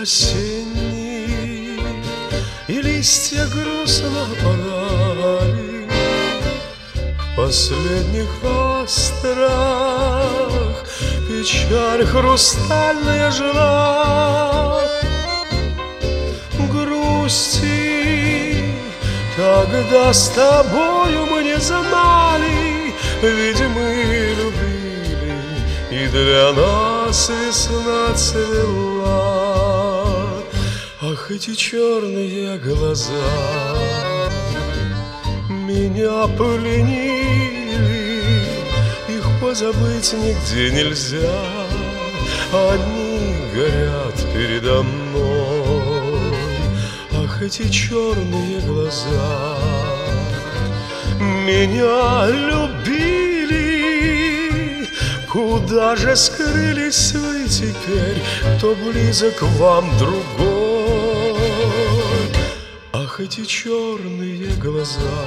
осенний, и листья грустно опадали в последних астрах. Печаль хрустальная жила грусти. Тогда с тобою мы не знали, ведь мы любили, и для нас весна цвела. Ах, эти черные глаза меня пленили, их позабыть нигде нельзя, они горят передо мной. Ах, эти черные глаза меня любили, куда же скрылись вы теперь, кто близок вам другой? Ах, эти черные глаза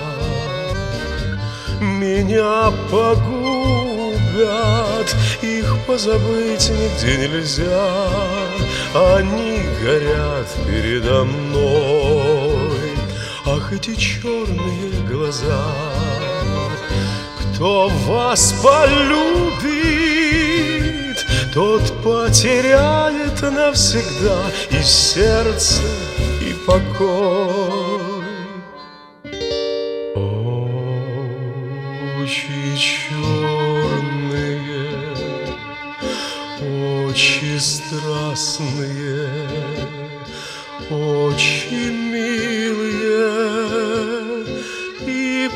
меня погубят, их позабыть нигде нельзя, они горят передо мной. Ах, эти черные глаза, кто вас полюбит, тот потеряет навсегда и сердце, и покой. Очи черные, очи страстные, очи милые и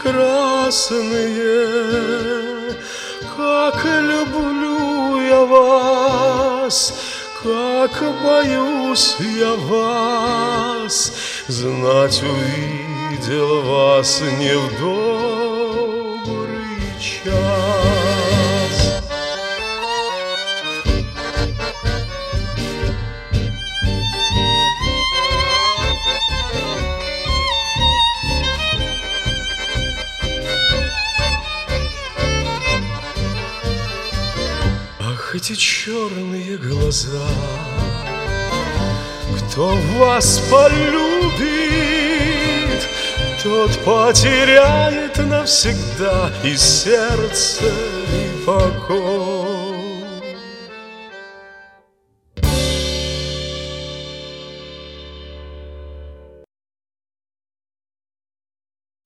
прекрасные. Как люблю я вас, как боюсь я вас, знать увидел вас не в добрый час. Ах, эти черные глаза, кто вас полюбит, тот потеряет навсегда и сердце, и покой.